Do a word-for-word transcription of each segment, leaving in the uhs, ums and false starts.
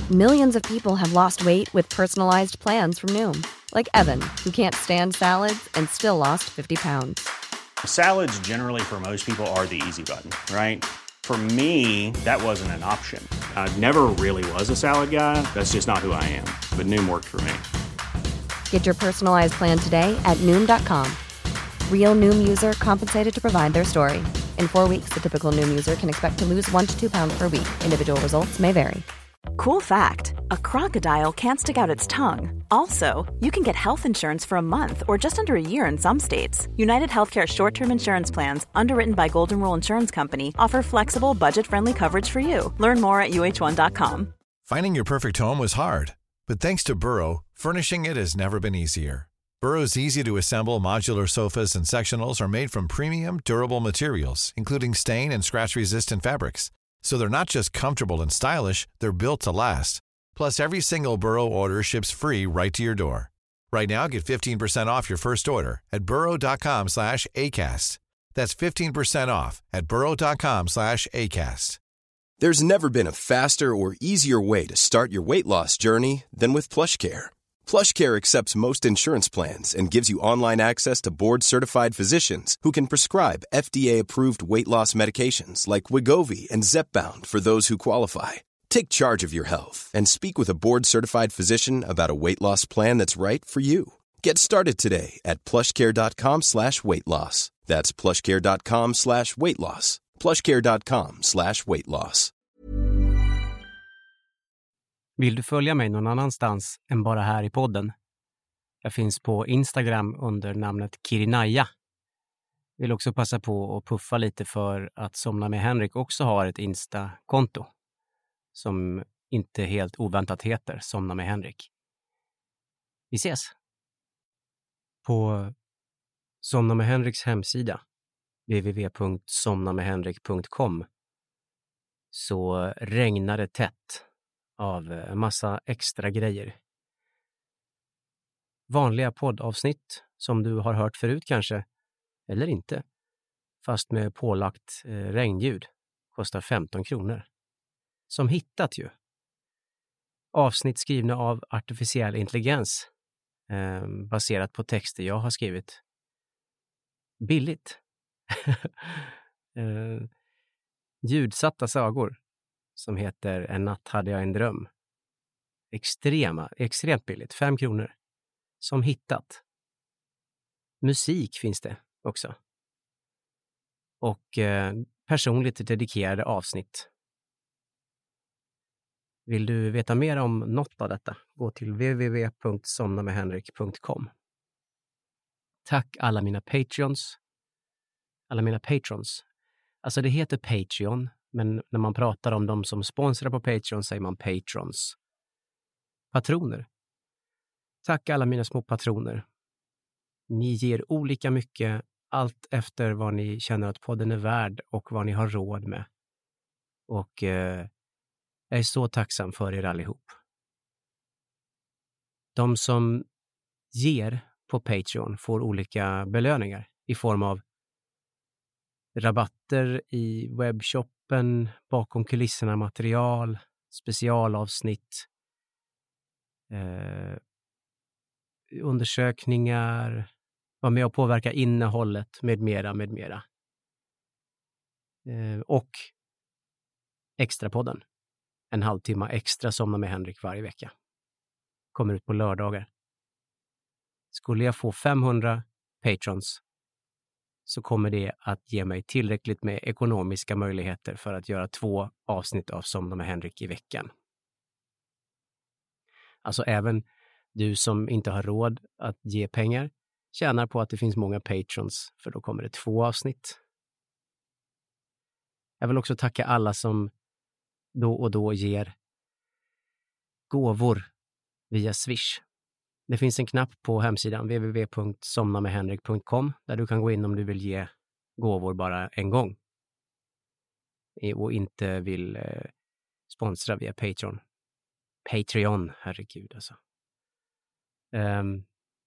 Millions of people have lost weight with personalized plans from Noom. Like Evan, who can't stand salads and still lost fifty pounds. Salads generally for most people are the easy button, right? For me, that wasn't an option. I never really was a salad guy. That's just not who I am. But Noom worked for me. Get your personalized plan today at Noom dot com. Real Noom user compensated to provide their story. In four weeks, the typical Noom user can expect to lose one to two pounds per week. Individual results may vary. Cool fact, a crocodile can't stick out its tongue. Also, you can get health insurance for a month or just under a year in some states. United Healthcare short-term insurance plans, underwritten by Golden Rule Insurance Company, offer flexible, budget-friendly coverage for you. Learn more at U H one dot com. Finding your perfect home was hard, but thanks to Burrow, furnishing it has never been easier. Burrow's easy-to-assemble modular sofas and sectionals are made from premium, durable materials, including stain and scratch-resistant fabrics. So they're not just comfortable and stylish, they're built to last. Plus, every single Burrow order ships free right to your door. Right now, get fifteen percent off your first order at burrow dot com slash ACAST. That's fifteen percent off at burrow dot com slash ACAST. There's never been a faster or easier way to start your weight loss journey than with PlushCare. PlushCare accepts most insurance plans and gives you online access to board-certified physicians who can prescribe F D A-approved weight loss medications like Wegovy and Zepbound for those who qualify. Take charge of your health and speak with a board-certified physician about a weight loss plan that's right for you. Get started today at plushcare.com slash weight loss. That's plushcare.com slash weight loss. plushcare.com slash weight loss. Vill du följa mig någon annanstans än bara här i podden? Jag finns på Instagram under namnet Kirinaya. Vill också passa på att puffa lite för att Somna med Henrik också har ett Insta-konto som inte helt oväntat heter Somna med Henrik. Vi ses! På Somna med Henriks hemsida w w w punkt somna med henrik punkt com så regnar det tätt av en massa extra grejer. Vanliga poddavsnitt som du har hört förut kanske, eller inte, fast med pålagt eh, regnljud, kostar femton kronor. Som hittat ju. Avsnitt skrivna av artificiell intelligens eh, baserat på texter jag har skrivit. Billigt. eh, ljudsatta sagor som heter En natt hade jag en dröm. Extrema, extremt billigt, fem kronor. Som hittat. Musik finns det också. Och eh, personligt dedikerade avsnitt. Vill du veta mer om något av detta? Gå till w w w punkt somna med henrik punkt com. Tack alla mina Patreons. Alla mina patrons. Alltså det heter Patreon, men när man pratar om de som sponsrar på Patreon säger man patrons. Patroner. Tack alla mina små patroner. Ni ger olika mycket, allt efter vad ni känner att podden är värd och vad ni har råd med. Och eh, jag är så tacksam för er allihop. De som ger på Patreon får olika belöningar i form av rabatter i webbshoppen, bakom kulisserna material, specialavsnitt, eh, undersökningar, vara med och påverka innehållet med mera, med mera. Eh, och extra podden. En halvtimme extra Somna med Henrik varje vecka. Kommer ut på lördagar. Skulle jag få femhundra patrons så kommer det att ge mig tillräckligt med ekonomiska möjligheter för att göra två avsnitt av Somna med Henrik i veckan. Alltså även du som inte har råd att ge pengar tjänar på att det finns många patrons, för då kommer det två avsnitt. Jag vill också tacka alla som då och då ger gåvor via Swish. Det finns en knapp på hemsidan w w w punkt somna med henrik punkt com där du kan gå in om du vill ge gåvor bara en gång och inte vill eh, sponsra via Patreon. Patreon, herregud alltså. Um,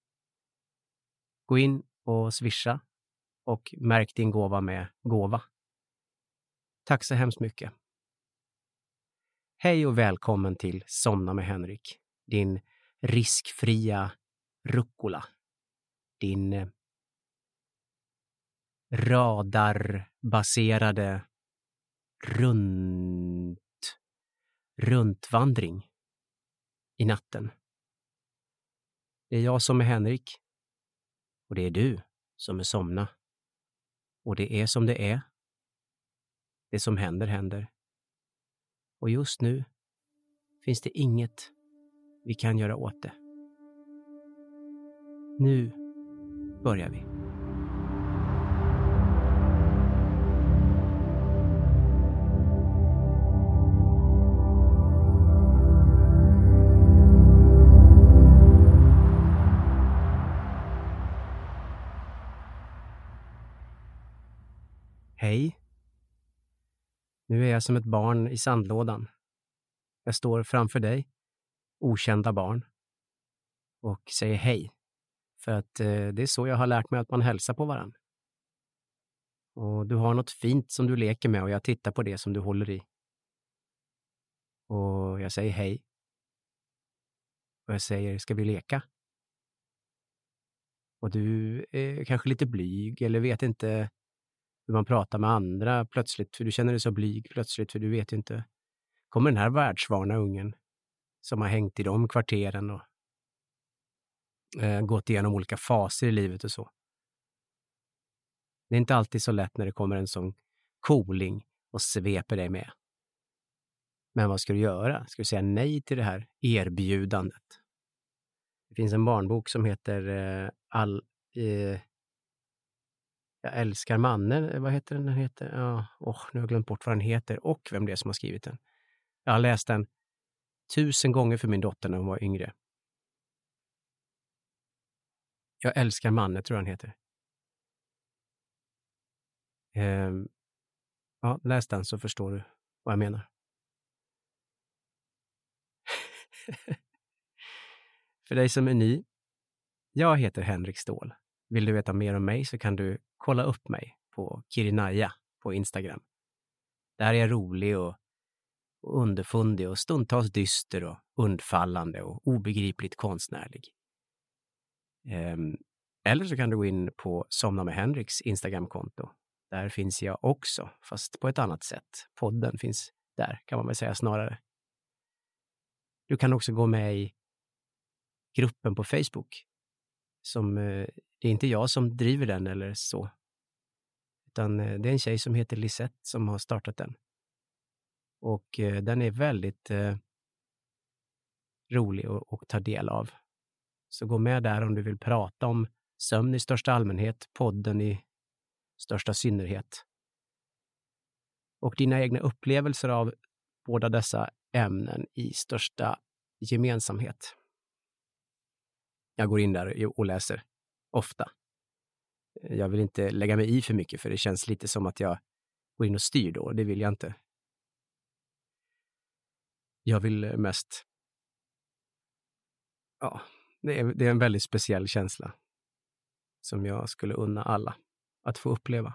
gå in och swisha och märk din gåva med gåva. Tack så hemskt mycket. Hej och välkommen till Somna med Henrik. Din riskfria rucola. Din eh, radarbaserade runt, runtvandring i natten. Det är jag som är Henrik. Och det är du som är Somna. Och det är som det är. Det som händer, händer. Och just nu finns det inget vi kan göra åt det. Nu börjar vi. Hej. Nu är jag som ett barn i sandlådan. Jag står framför dig, okända barn, och säger hej. För att eh, det är så jag har lärt mig att man hälsar på varann. Och du har något fint som du leker med och jag tittar på det som du håller i. Och jag säger hej. Och jag säger, ska vi leka? Och du är kanske lite blyg eller vet inte hur man pratar med andra plötsligt, för du känner dig så blyg plötsligt, för du vet ju inte. Kommer den här världsvana ungen som har hängt i de kvarteren och eh, gått igenom olika faser i livet och så. Det är inte alltid så lätt när det kommer en sån cooling och sveper dig med. Men vad ska du göra? Ska du säga nej till det här erbjudandet? Det finns en barnbok som heter eh, all... Eh, Jag älskar mannen, vad heter den? Den heter? Ja, åh, nu har jag glömt bort vad den heter och vem det är som har skrivit den. Jag har läst den tusen gånger för min dotter när hon var yngre. Jag älskar mannen, tror jag den heter. Ehm, ja, läs den så förstår du vad jag menar. För dig som är ny, jag heter Henrik Ståhl. Vill du veta mer om mig så kan du kolla upp mig på Kirinaya på Instagram. Där är jag rolig och, och underfundig och stundtals dyster och undfallande och obegripligt konstnärlig. Ehm, eller så kan du gå in på Somna med Henriks Instagramkonto. Där finns jag också, fast på ett annat sätt. Podden finns där, kan man väl säga snarare. Du kan också gå med i gruppen på Facebook. Som, eh, det är inte jag som driver den eller så. Utan eh, det är en tjej som heter Lisette som har startat den. Och eh, den är väldigt eh, rolig att, att ta del av. Så gå med där om du vill prata om sömn i största allmänhet, podden i största synnerhet. Och dina egna upplevelser av båda dessa ämnen i största gemensamhet. Jag går in där och läser ofta. Jag vill inte lägga mig i för mycket för det känns lite som att jag går in och styr då. Det vill jag inte. Jag vill mest... Ja, det är, det är en väldigt speciell känsla som jag skulle unna alla att få uppleva.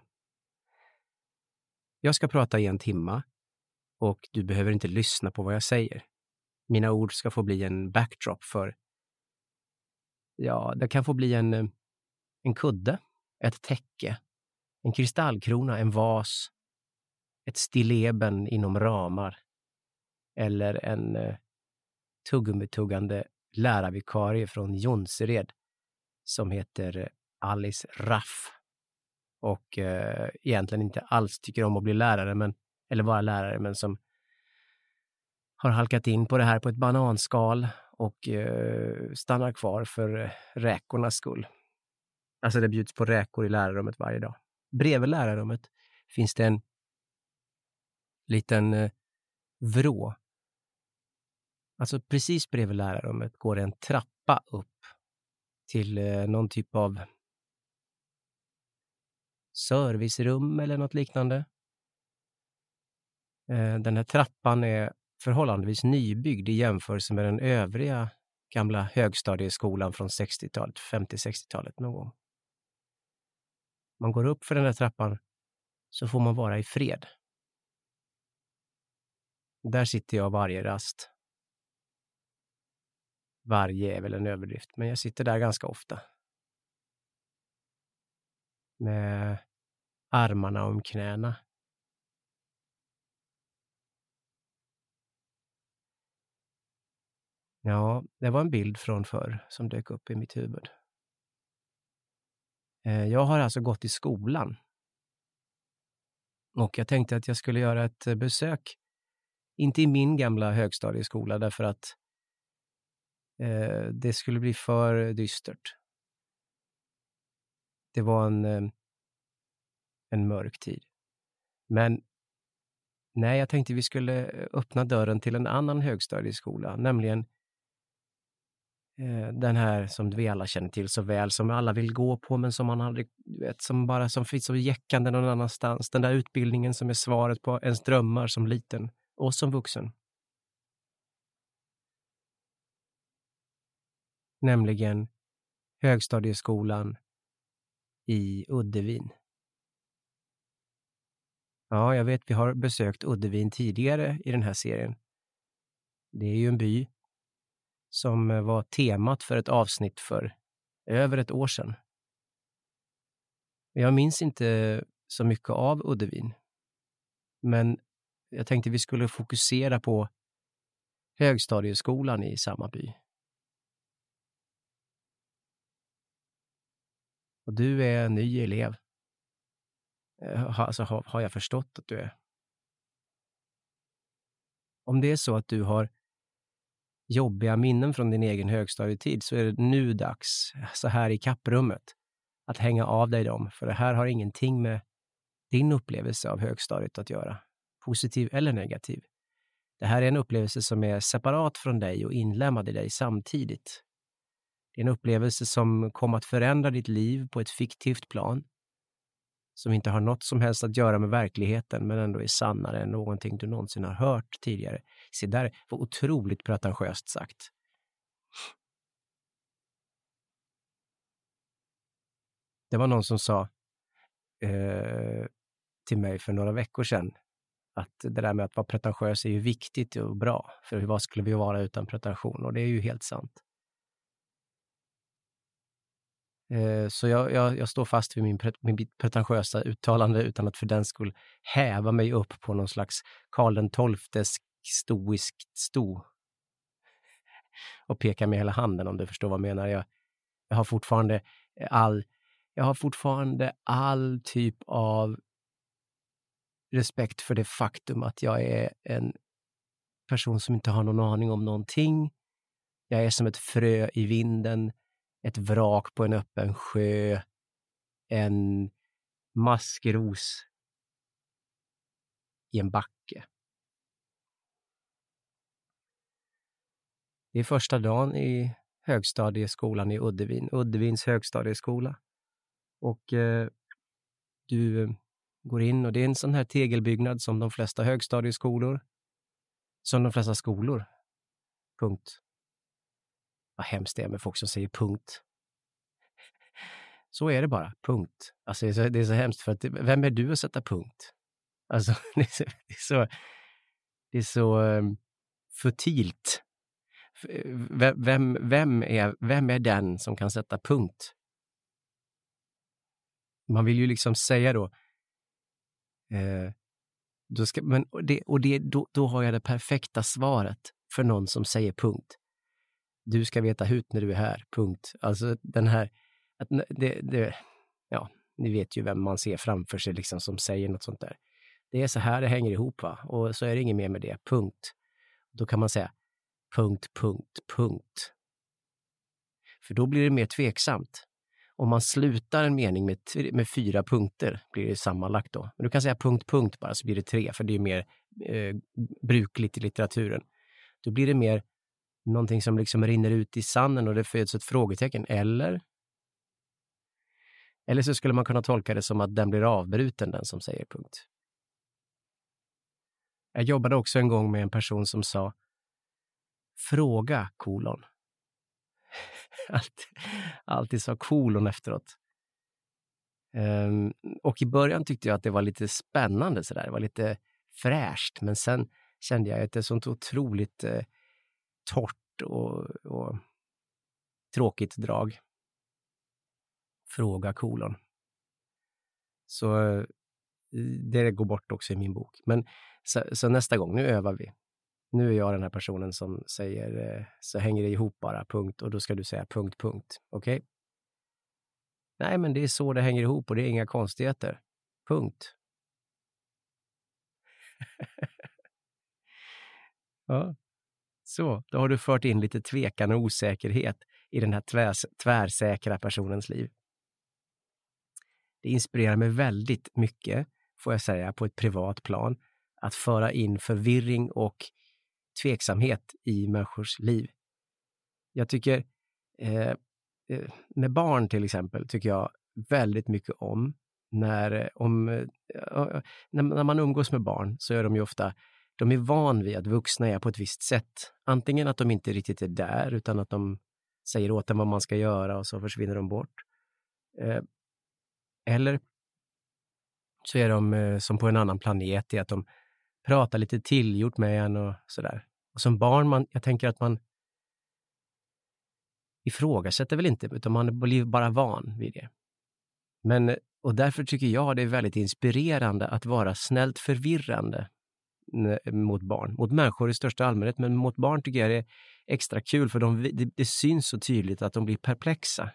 Jag ska prata i en timma och du behöver inte lyssna på vad jag säger. Mina ord ska få bli en backdrop för... Ja, det kan få bli en, en kudde, ett täcke, en kristallkrona, en vas, ett stilleben inom ramar eller en eh, tuggummi-tuggande lärarvikarie från Jonsered som heter Alice Raff och eh, egentligen inte alls tycker om att bli lärare men, eller vara lärare men som har halkat in på det här på ett bananskal och eh, stannar kvar för räkornas skull. Alltså det bjuds på räkor i lärarrummet varje dag. Bredvid lärarrummet finns det en liten eh, vrå. Alltså precis bredvid lärarrummet går det en trappa upp till eh, någon typ av servicerum eller något liknande. Eh, den här trappan är förhållandevis nybyggd i jämförelse med den övriga gamla högstadieskolan från sextiotalet, femtio-sextiotalet någon gång. Man går upp för den här trappan så får man vara i fred. Där sitter jag varje rast. Varje är väl en överdrift, men jag sitter där ganska ofta. Med armarna om knäna. Ja, det var en bild från förr som dök upp i mitt huvud. Jag har alltså gått i skolan. Och jag tänkte att jag skulle göra ett besök. Inte i min gamla högstadieskola därför att eh, det skulle bli för dystert. Det var en, eh, en mörk tid. Men nej, jag tänkte vi skulle öppna dörren till en annan högstadieskola. Nämligen eh, den här som vi alla känner till så väl. Som alla vill gå på men som man aldrig vet. Som bara som finns så jäckande någon annanstans. Den där utbildningen som är svaret på ens drömmar som liten. Och som vuxen. Nämligen högstadieskolan i Uddevin. Ja, jag vet vi har besökt Uddevin tidigare i den här serien. Det är ju en by som var temat för ett avsnitt för över ett år sedan. Jag minns inte så mycket av Uddevin. Men jag tänkte vi skulle fokusera på högstadieskolan i samma by. Och du är en ny elev. Alltså har, har jag förstått att du är. Om det är så att du har jobbiga minnen från din egen högstadietid så är det nu dags, så här i kapprummet, att hänga av dig dem. För det här har ingenting med din upplevelse av högstadiet att göra. Positiv eller negativ. Det här är en upplevelse som är separat från dig och inlämnad i dig samtidigt. Det är en upplevelse som kommer att förändra ditt liv på ett fiktivt plan. Som inte har något som helst att göra med verkligheten men ändå är sannare än någonting du någonsin har hört tidigare. Se, där var otroligt pretentiöst sagt. Det var någon som sa eh, till mig för några veckor sedan att det där med att vara pretentiös är ju viktigt och bra. För vad skulle vi vara utan pretension? Och det är ju helt sant. Eh, så jag, jag, jag står fast vid min, pre, min pretentiösa uttalande utan att för den skull häva mig upp på någon slags Karl den tolftes stoiskt sto. Och peka med hela handen om du förstår vad jag menar. Jag, jag har fortfarande all jag har fortfarande all typ av respekt för det faktum att jag är en person som inte har någon aning om någonting. Jag är som ett frö i vinden, ett vrak på en öppen sjö, en maskros i en backe. Det är första dagen i högstadieskolan i Uddevin, Uddevins högstadieskola. Och eh, du går in och det är en sån här tegelbyggnad som de flesta högstadieskolor. Som de flesta skolor. Punkt. Vad hemskt det är med folk som säger punkt. Så är det bara. Punkt. Alltså det är så, det är så hemskt för att vem är du att sätta punkt? Alltså det är så det är så, det är så um, futilt. Vem, vem, är, vem är den som kan sätta punkt? Man vill ju liksom säga då eh, då ska, men, och det, och det, då, då har jag det perfekta svaret för någon som säger punkt. Du ska veta hut när du är här, punkt. Alltså den här att det, det, ja, ni vet ju vem man ser framför sig liksom som säger något sånt där. Det är så här det hänger ihop, va? Och så är det inget mer med det, punkt. Då kan man säga punkt, punkt, punkt. För då blir det mer tveksamt. Om man slutar en mening med, t- med fyra punkter blir det sammanlagt då. Men du kan säga punkt, punkt bara så blir det tre. För det är mer eh, brukligt i litteraturen. Då blir det mer någonting som liksom rinner ut i sanden och det föds ett frågetecken. Eller? Eller så skulle man kunna tolka det som att den blir avbruten, den som säger punkt. Jag jobbade också en gång med en person som sa fråga kolon. alltid, alltid sa kolon efteråt. Um, och i början tyckte jag att det var lite spännande sådär. Det var lite fräscht. Men sen kände jag ett sånt otroligt eh, torrt och, och tråkigt drag. Fråga kolon. Så eh, det går bort också i min bok. Men så, så nästa gång, nu övar vi. Nu är jag den här personen som säger eh, så hänger det ihop bara, punkt. Och då ska du säga punkt, punkt. Okej? Okay? Nej, men det är så det hänger ihop och det är inga konstigheter. Punkt. Ja. Så, då har du fört in lite tvekan och osäkerhet i den här tvärs, tvärsäkra personens liv. Det inspirerar mig väldigt mycket, får jag säga, på ett privat plan, att föra in förvirring och tveksamhet i människors liv. Jag tycker, eh, med barn till exempel, tycker jag väldigt mycket om när, om, eh, när, när man umgås med barn så är de ju ofta, de är van vid att vuxna är på ett visst sätt. Antingen att de inte riktigt är där utan att de säger åt dem vad man ska göra och så försvinner de bort. Eh, eller så är de eh, som på en annan planet i att de pratar lite tillgjort med en och sådär. Och som barn, man, jag tänker att man ifrågasätter väl inte, utan man blir bara van vid det. Men, och därför tycker jag det är väldigt inspirerande att vara snällt förvirrande mot barn. Mot människor i största allmänhet, men mot barn tycker jag det är extra kul för de, det, det syns så tydligt att de blir perplexa.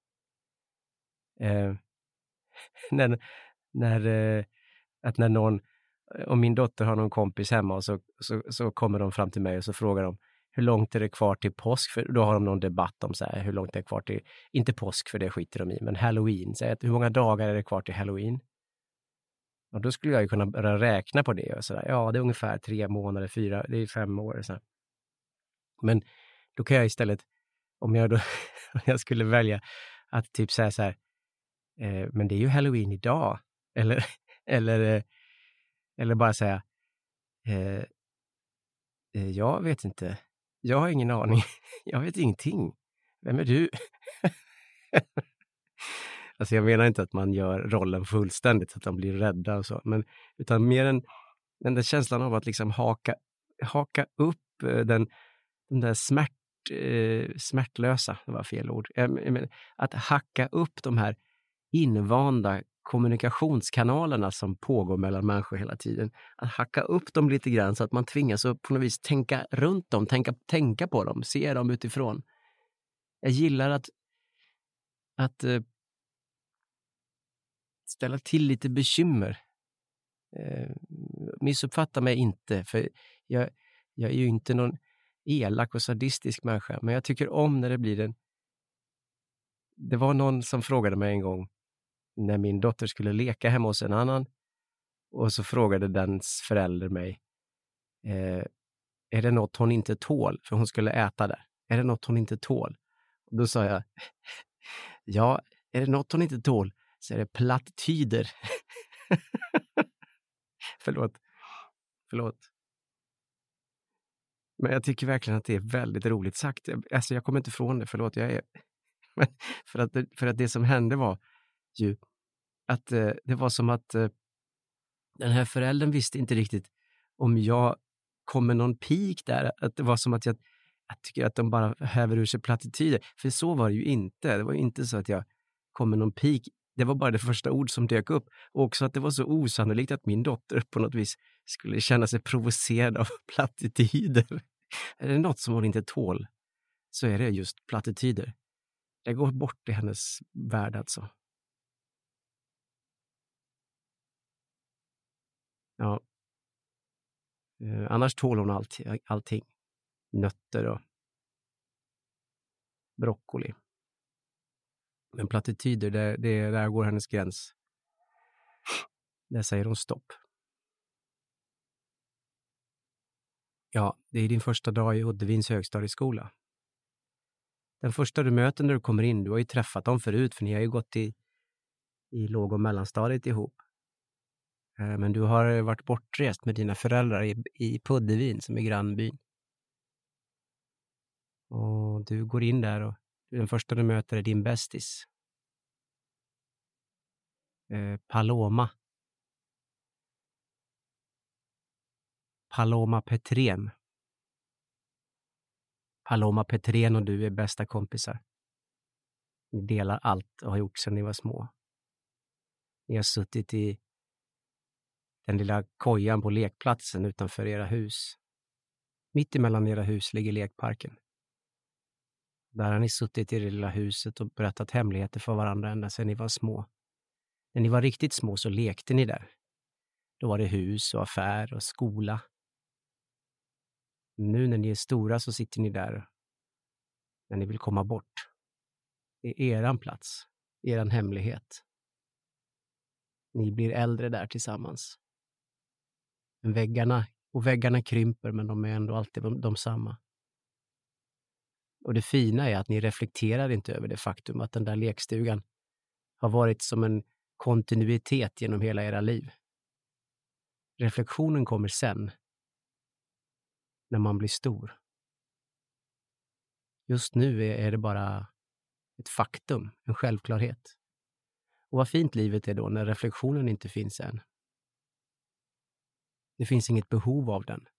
Eh, när, när, eh, att när någon, om min dotter har någon kompis hemma och så, så, så kommer de fram till mig och så frågar de hur långt är det kvar till påsk? För då har de någon debatt om så här, hur långt är det kvar till, inte påsk för det skiter de i, men Halloween. Så att, hur många dagar är det kvar till Halloween? Och då skulle jag ju kunna börja räkna på det och sådär. Ja, det är ungefär tre månader, fyra, det är fem år. Så här. Men då kan jag istället, om jag då om jag skulle välja att typ säga så här, eh, men det är ju Halloween idag. Eller, eller, eh, eller bara säga, eh, eh, jag vet inte. Jag har ingen aning. Jag vet ingenting. Vem är du? Alltså jag menar inte att man gör rollen fullständigt så att de blir rädda och så. Men, utan mer en, den där känslan av att liksom haka, haka upp den, den där smärt, eh, smärtlösa, det var fel ord. Att hacka upp de här invanda kommunikationskanalerna som pågår mellan människor hela tiden. Att hacka upp dem lite grann så att man tvingas att på något vis tänka runt dem, tänka, tänka på dem, se dem utifrån. Jag gillar att, att eh, ställa till lite bekymmer. Eh, missuppfatta mig inte, för jag, jag är ju inte någon elak och sadistisk människa, men jag tycker om när det blir en... Det var någon som frågade mig en gång när min dotter skulle leka hemma hos en annan, och så frågade dens förälder mig, eh, är det något hon inte tål? För hon skulle äta där. Är det något hon inte tål? Och då sa jag, ja, är det något hon inte tål så är det plattityder. Förlåt. Förlåt. Men jag tycker verkligen att det är väldigt roligt sagt. Alltså jag kommer inte ifrån det, förlåt. Jag är... Men för, att, för att det som hände var ju att eh, det var som att eh, den här föräldern visste inte riktigt om jag kom med någon pik där. Att det var som att jag, jag tycker att de bara häver ur sig plattityder. För så var det ju inte. Det var ju inte så att jag kom med någon pik. Det var bara det första ord som dök upp. Och också att det var så osannolikt att min dotter på något vis skulle känna sig provocerad av plattityder. Är det något som hon inte tål så är det just plattityder. Det går bort i hennes värld alltså. Ja. Eh, annars tål hon allt, allting. Nötter och broccoli. Men plattityder, det, det, där går hennes gräns. Där säger hon stopp. Ja, det är din första dag i Uddevins högstadieskola. Den första du möter när du kommer in, du har ju träffat dem förut för ni har ju gått i, i låg- och mellanstadiet ihop. Men du har varit bortrest med dina föräldrar i, i Puddevin som är grannbyn. Och du går in där och den första du möter är din bästis. Eh, Paloma. Paloma Petrén. Paloma Petrén och du är bästa kompisar. Ni delar allt och har gjort sedan ni var små. Ni har suttit i den lilla kojan på lekplatsen utanför era hus. Mitt emellan era hus ligger lekparken. Där har ni suttit i det lilla huset och berättat hemligheter för varandra ända sedan ni var små. När ni var riktigt små så lekte ni där. Då var det hus och affär och skola. Nu när ni är stora så sitter ni där när ni vill komma bort. Det är eran plats, eran hemlighet. Ni blir äldre där tillsammans. Men väggarna, och väggarna krymper, men de är ändå alltid de, de samma. Och det fina är att ni reflekterar inte över det faktum att den där lekstugan har varit som en kontinuitet genom hela era liv. Reflektionen kommer sen, när man blir stor. Just nu är, är det bara ett faktum, en självklarhet. Och vad fint livet är då när reflektionen inte finns än. Det finns inget behov av den.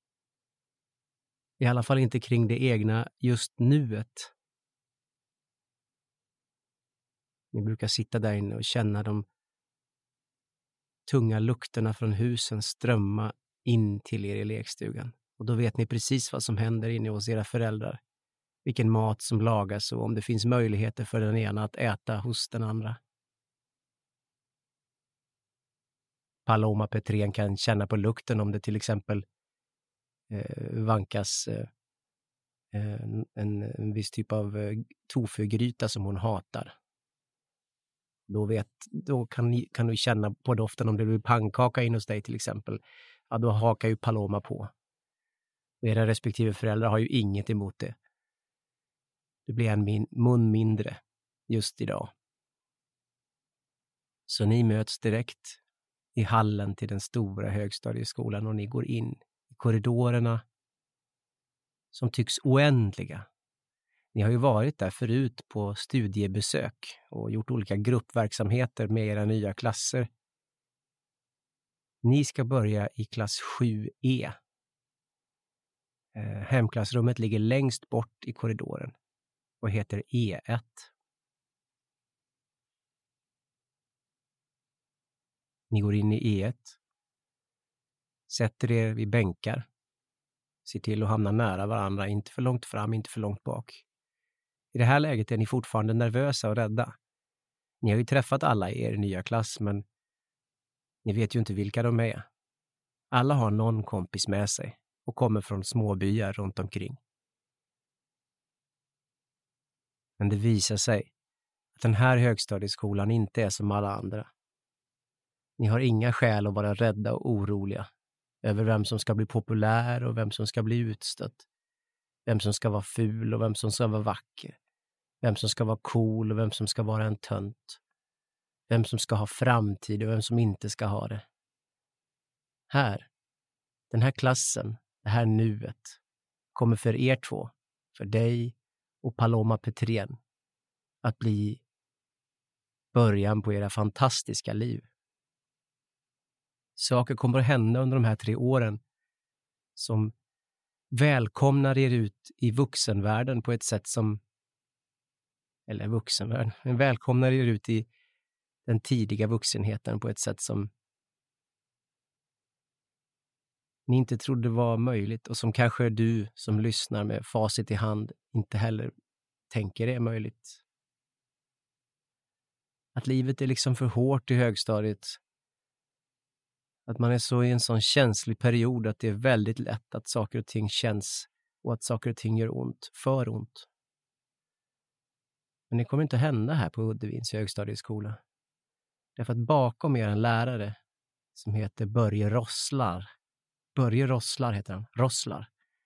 I alla fall inte kring det egna just nuet. Ni brukar sitta där inne och känna de tunga lukterna från husen strömma in till er i lekstugan. Och då vet ni precis vad som händer inne hos era föräldrar. Vilken mat som lagas och om det finns möjligheter för den ena att äta hos den andra. Paloma Petrén kan känna på lukten om det till exempel eh, vankas eh, en, en, en viss typ av eh, tofugryta som hon hatar. Då, vet, då kan, ni, kan du känna på doften om det blir pannkaka in hos dig till exempel. Ja, då hakar ju Paloma på. Och era respektive föräldrar har ju inget emot det. Det blir en min, mun mindre just idag. Så ni möts direkt i hallen till den stora högstadieskolan och ni går in i korridorerna som tycks oändliga. Ni har ju varit där förut på studiebesök och gjort olika gruppverksamheter med era nya klasser. Ni ska börja i klass sju E. Eh, hemklassrummet ligger längst bort i korridoren och heter E ett. Ni går in i E ett. Sätter er vid bänkar. Se till att hamna nära varandra, inte för långt fram, inte för långt bak. I det här läget är ni fortfarande nervösa och rädda. Ni har ju träffat alla i er nya klass, men ni vet ju inte vilka de är. Alla har någon kompis med sig och kommer från små byar runt omkring. Men det visar sig att den här högstadieskolan inte är som alla andra. Ni har inga skäl att vara rädda och oroliga över vem som ska bli populär och vem som ska bli utstött. Vem som ska vara ful och vem som ska vara vacker. Vem som ska vara cool och vem som ska vara en tönt. Vem som ska ha framtid och vem som inte ska ha det. Här, den här klassen, det här nuet, kommer för er två, för dig och Paloma Petrén, att bli början på era fantastiska liv. Saker kommer att hända under de här tre åren som välkomnar er ut i vuxenvärlden på ett sätt som, eller vuxenvärlden, men välkomnar er ut i den tidiga vuxenheten på ett sätt som ni inte trodde var möjligt och som kanske du som lyssnar med facit i hand inte heller tänker är möjligt. Att livet är liksom för hårt i högstadiet. Att man är så i en sån känslig period att det är väldigt lätt att saker och ting känns och att saker och ting gör ont, för ont. Men det kommer inte hända här på Uddevins högstadieskola. Därför att bakom er en lärare som heter Börje Rosslar. Börje Rosslar heter han. Rosslar.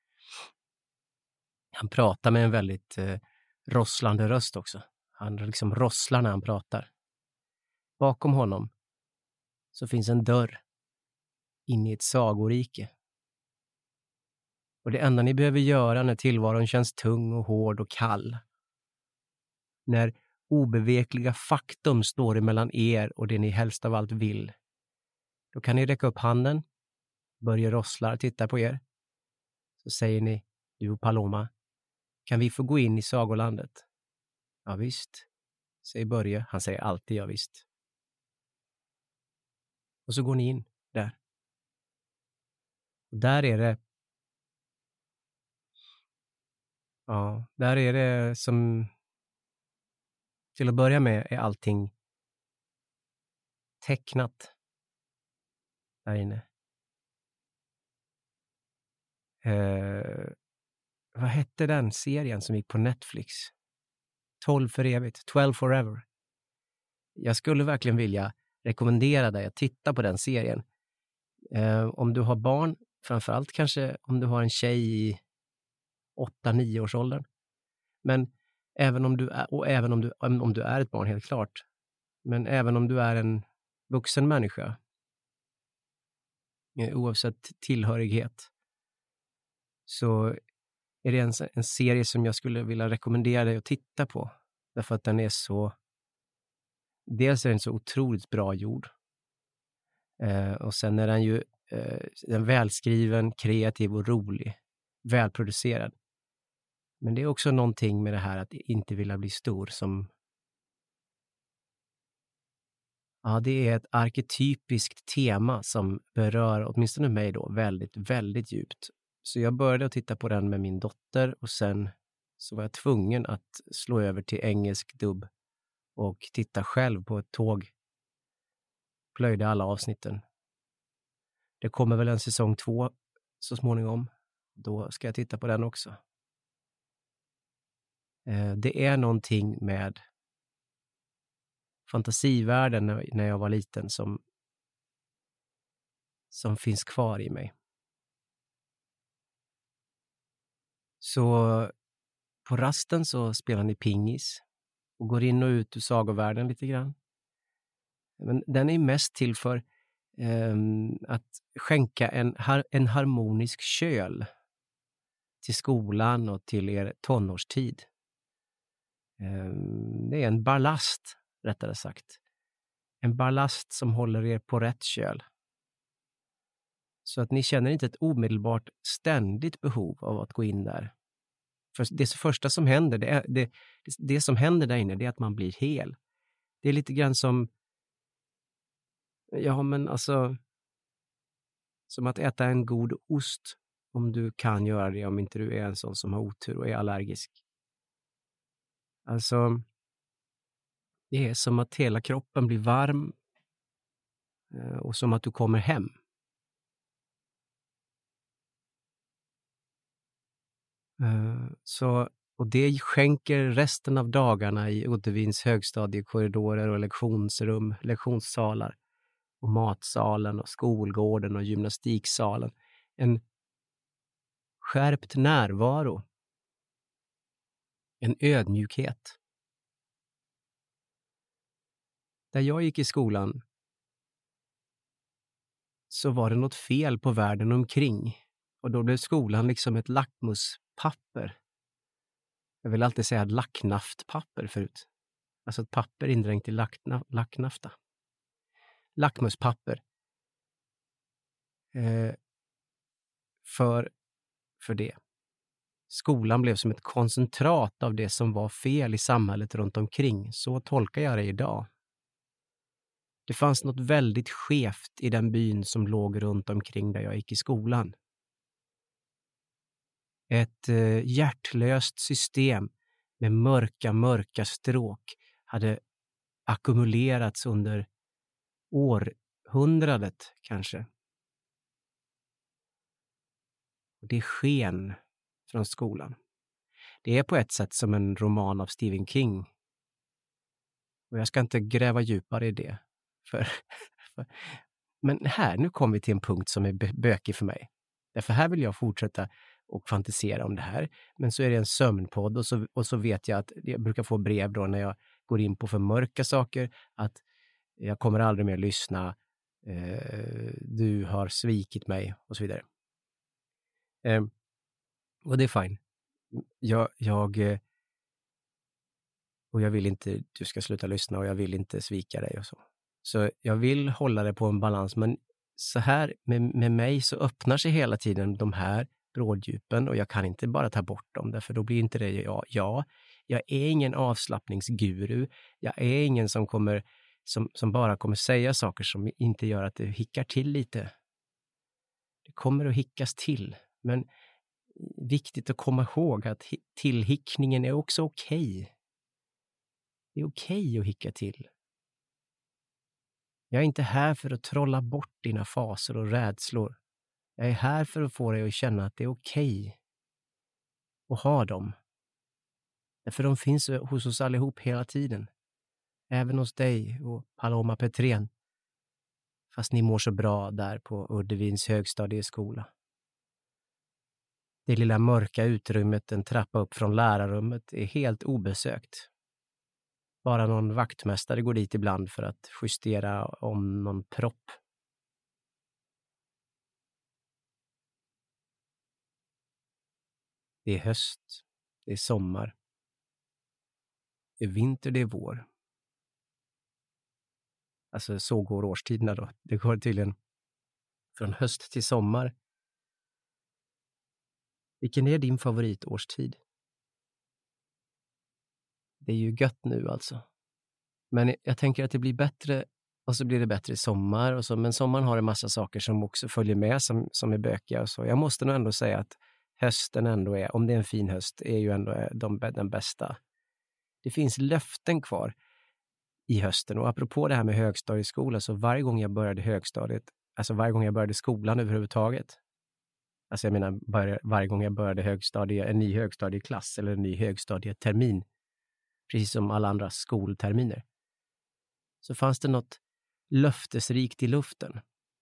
Han pratar med en väldigt eh, rosslande röst också. Han liksom rosslar när han pratar. Bakom honom så finns en dörr in i ett sagorike. Och det enda ni behöver göra när tillvaron känns tung och hård och kall, när obevekliga faktum står emellan er och det ni helst av allt vill, då kan ni räcka upp handen Börje Rosslar tittar på er. Så säger ni, du och Paloma, kan vi få gå in i sagolandet? Ja visst, säger Börje. Han säger alltid ja visst. Och så går ni in där. Och där är det Ja, där är det som till att börja med är allting tecknat där inne. Eh, vad hette den serien som gick på Netflix? tolv för evigt, tolv forever. Jag skulle verkligen vilja rekommendera dig att titta på den serien. Eh, om du har barn, framförallt kanske om du har en tjej i åtta nio års åldern. Men även om du är, och även om du, om du är ett barn helt klart. Men även om du är en vuxen människa, oavsett tillhörighet, så är det en, en serie som jag skulle vilja rekommendera dig att titta på. Därför att den är så, dels är den så otroligt bra gjord. Eh, och sen är den ju eh, den välskriven, kreativ och rolig. Välproducerad. Men det är också någonting med det här att inte vilja bli stor som... Ja, det är ett arketypiskt tema som berör, åtminstone mig då, väldigt, väldigt djupt. Så jag började att titta på den med min dotter och sen så var jag tvungen att slå över till engelsk dubb och titta själv på ett tåg. Plöjde alla avsnitten. Det kommer väl en säsong två så småningom. Då ska jag titta på den också. Det är någonting med fantasivärlden när jag var liten som, som finns kvar i mig. Så på rasten så spelar ni pingis och går in och ut ur sagovärlden lite grann. Men den är mest till för eh, att skänka en, en harmonisk köl till skolan och till er tonårstid. Eh, det är en ballast, rättare sagt. En ballast som håller er på rätt köl. Så att ni känner inte ett omedelbart ständigt behov av att gå in där. För det första som händer, det, är, det, det som händer där inne, det är att man blir hel. Det är lite grann som, ja men alltså, som att äta en god ost, om du kan göra det, om inte du är en sån som har otur och är allergisk. Alltså, det är som att hela kroppen blir varm och som att du kommer hem. Så, och det skänker resten av dagarna i Uddevins högstadiekorridorer och lektionsrum, lektionssalar och matsalen och skolgården och gymnastiksalen en skärpt närvaro, en ödmjukhet. Där jag gick i skolan så var det något fel på världen omkring och då blev skolan liksom ett lackmuspapper. Jag vill alltid säga lacknaftpapper förut. Alltså ett papper indränkt i lackna, lacknafta. Lackmuspapper. Eh, för, för det. Skolan blev som ett koncentrat av det som var fel i samhället runt omkring. Så tolkar jag det idag. Det fanns något väldigt skevt i den byn som låg runt omkring där jag gick i skolan. Ett eh, hjärtlöst system med mörka, mörka stråk hade ackumulerats under århundradet kanske. Det sken från skolan. Det är på ett sätt som en roman av Stephen King. Och jag ska inte gräva djupare i det. För, för, men här, nu kommer vi till en punkt som är bökig för mig. Därför här vill jag fortsätta och fantisera om det här. Men så är det en sömnpodd och så, och så vet jag att jag brukar få brev då när jag går in på för mörka saker. Att jag kommer aldrig mer lyssna. Eh, du har svikit mig och så vidare. Eh, och det är fine. Jag, jag, och jag vill inte du ska sluta lyssna och jag vill inte svika dig och så. Så jag vill hålla det på en balans, men så här med, med mig så öppnar sig hela tiden de här bråddjupen och jag kan inte bara ta bort dem, därför då blir inte det jag. Ja, jag är ingen avslappningsguru. Jag är ingen som kommer som, som bara kommer säga saker som inte gör att det hickar till lite. Det kommer att hickas till, men viktigt att komma ihåg att tillhickningen är också okej. Det är okej att hicka till. Jag är inte här för att trolla bort dina faser och rädslor. Jag är här för att få dig att känna att det är okej att ha dem. För de finns hos oss allihop hela tiden. Även hos dig och Paloma Petrén. Fast ni mår så bra där på Uddevins högstadieskola. Det lilla mörka utrymmet en trappa upp från lärarrummet är helt obesökt. Bara någon vaktmästare går dit ibland för att justera om någon propp. Det är höst, det är sommar, det är vinter, det är vår. Alltså så går årstiderna då. Det går tydligen från höst till sommar. Vilken är din favoritårstid? Det är ju gött nu alltså. Men jag tänker att det blir bättre och så blir det bättre i sommar. Och så, men sommaren har en massa saker som också följer med som, som är bökiga och så. Jag måste nog ändå säga att hösten ändå är, om det är en fin höst, är ju ändå de, den bästa. Det finns löften kvar i hösten. Och apropå det här med högstadieskola, så varje gång jag började högstadiet, alltså varje gång jag började skolan överhuvudtaget, alltså jag menar var, varje gång jag började högstadie, en ny högstadieklass eller en ny högstadietermin, precis som alla andra skolterminer, så fanns det något löftesrikt i luften.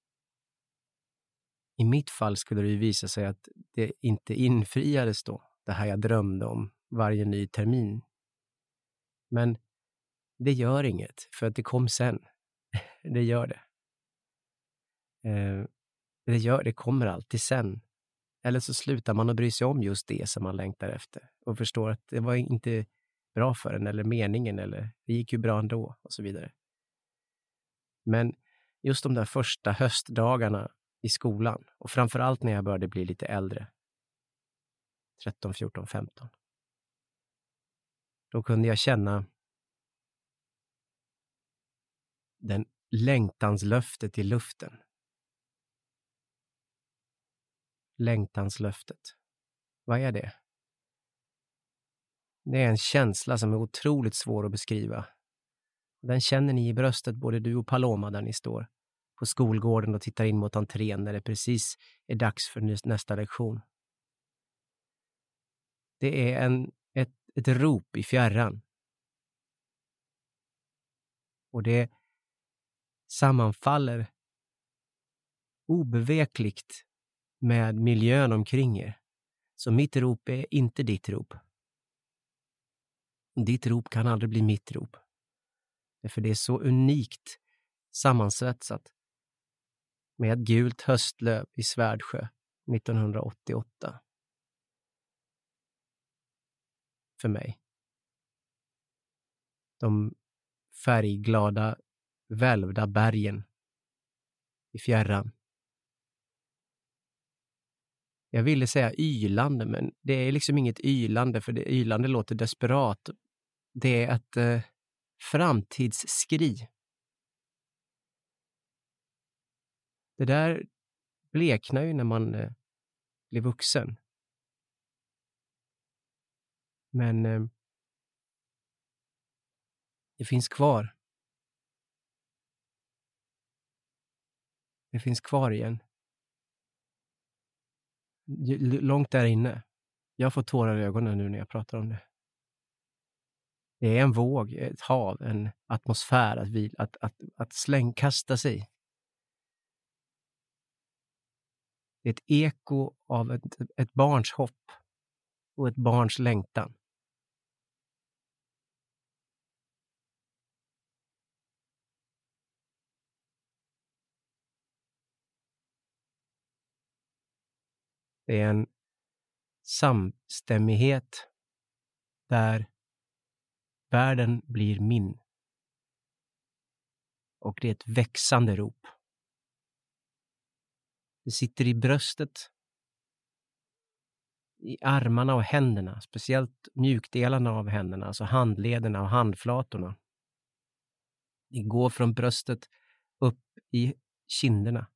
I mitt fall skulle det ju visa sig att det inte infriades då, det här jag drömde om varje ny termin. Men det gör inget, för att det kom sen. Det gör det. Eh, det gör, det kommer alltid sen. Eller så slutar man att bry sig om just det som man längtar efter. Och förstår att det var inte bra för en eller meningen, eller det gick ju bra ändå och så vidare. Men just de där första höstdagarna i skolan, och framförallt när jag började bli lite äldre, tretton, fjorton, femton, då kunde jag känna den längtanslöftet i luften. Längtanslöftet. Vad är det? Det är en känsla som är otroligt svår att beskriva. Den känner ni i bröstet, både du och Paloma, där ni står på skolgården och tittar in mot entrén när det precis är dags för nästa lektion. Det är en, ett, ett rop i fjärran. Och det sammanfaller obevekligt med miljön omkring er. Så mitt rop är inte ditt rop. Ditt rop kan aldrig bli mitt rop. För det är så unikt sammansvetsat med ett gult höstlöv i Svärdsjö nittonhundraåttioåtta. För mig. De färgglada, välvda bergen i fjärran. Jag ville säga ylande, men det är liksom inget ylande, för det ylande låter desperat. Det är ett eh, framtidsskri. Det där bleknar ju när man eh, blir vuxen. Men eh, det finns kvar. Det finns kvar igen. Långt där inne. Jag får tårar i ögonen nu när jag pratar om det. Det är en våg, ett hav, en atmosfär att, vi, att, att, att slängkasta sig. Det är ett eko av ett, ett barns hopp och ett barns längtan. Det är en samstämmighet där världen blir min. Och det är ett växande rop. Det sitter i bröstet, i armarna och händerna, speciellt mjukdelarna av händerna, alltså handlederna och handflatorna. Det går från bröstet upp i kinderna.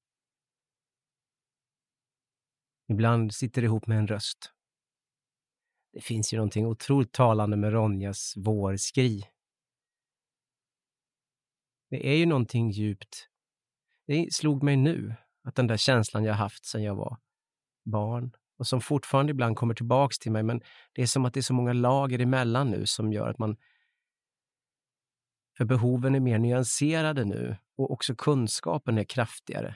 Ibland sitter det ihop med en röst. Det finns ju någonting otroligt talande med Ronjas vårskri. Det är ju någonting djupt. Det slog mig nu att den där känslan jag haft sedan jag var barn och som fortfarande ibland kommer tillbaks till mig, men det är som att det är så många lager emellan nu som gör att man, för behoven är mer nyanserade nu och också kunskapen är kraftigare.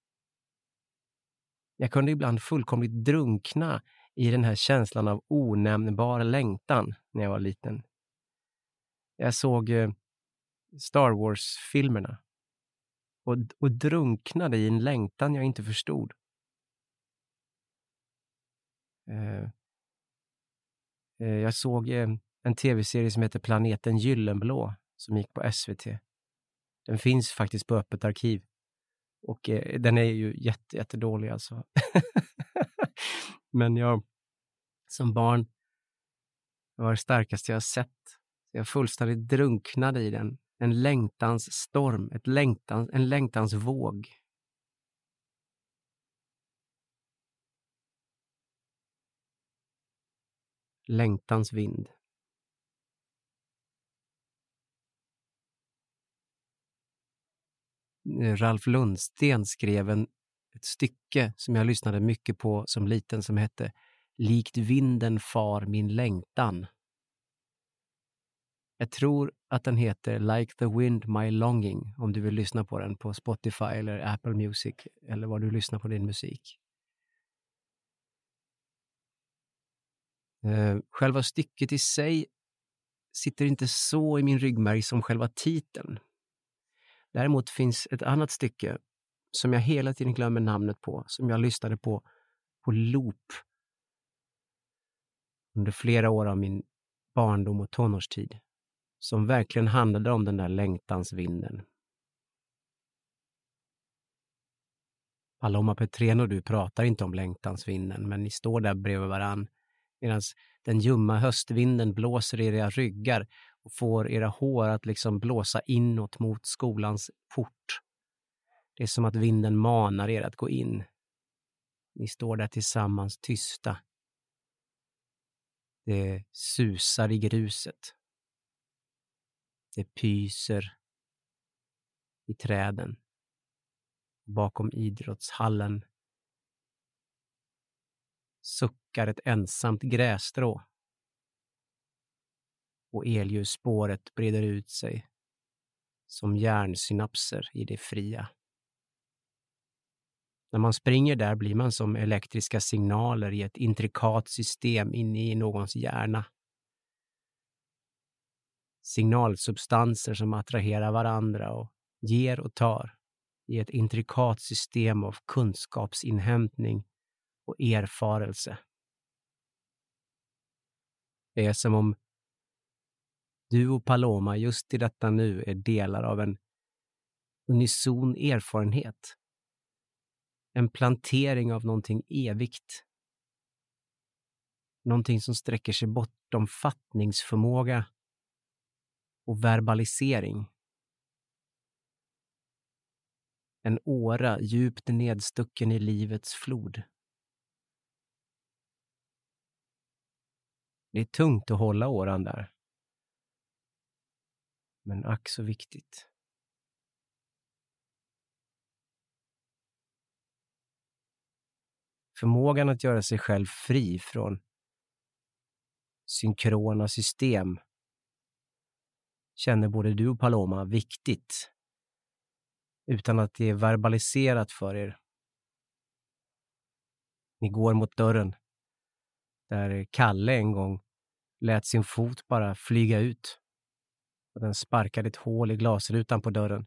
Jag kunde ibland fullkomligt drunkna i den här känslan av onämnbar längtan när jag var liten. Jag såg eh, Star Wars-filmerna och, och drunknade i en längtan jag inte förstod. Eh, eh, jag såg eh, en tv-serie som heter Planeten Gyllenblå som gick på S V T. Den finns faktiskt på öppet arkiv. Och eh, den är ju jätte, jättedålig alltså. Men jag, som barn, det var det starkaste jag har sett. Jag fullständigt drunknade i den. En längtans storm, ett längtans, en längtans våg. Längtans vind. Ralf Lundsten skrev en, ett stycke som jag lyssnade mycket på som liten som hette Likt vinden far min längtan. Jag tror att den heter Like the wind my longing om du vill lyssna på den på Spotify eller Apple Music eller var du lyssnar på din musik. Eh, själva stycket i sig sitter inte så i min ryggmärg som själva titeln. Däremot finns ett annat stycke som jag hela tiden glömmer namnet på, som jag lyssnade på på loop under flera år av min barndom och tonårstid, som verkligen handlade om den där längtansvinden. Paloma Petrén och du pratar inte om längtansvinden, men ni står där bredvid varann medan den ljumma höstvinden blåser i era ryggar och får era hår att liksom blåsa inåt mot skolans port. Det är som att vinden manar er att gå in. Ni står där tillsammans tysta. Det susar i gruset. Det pyser i träden. Bakom idrottshallen suckar ett ensamt grässtrå. Och elljusspåret breder ut sig som hjärnsynapser i det fria. När man springer där blir man som elektriska signaler i ett intrikat system inne i någons hjärna. Signalsubstanser som attraherar varandra och ger och tar i ett intrikat system av kunskapsinhämtning och erfarelse. Det är som om du och Paloma just i detta nu är delar av en unison erfarenhet. En plantering av någonting evigt. Någonting som sträcker sig bortom fattningsförmåga och verbalisering. En åra djupt nedstucken i livets flod. Det är tungt att hålla åran där. Men ack så viktigt. Förmågan att göra sig själv fri från synkrona system känner både du och Paloma viktigt utan att det är verbaliserat för er. Ni går mot dörren där Kalle en gång lät sin fot bara flyga ut och den sparkade ett hål i glasrutan på dörren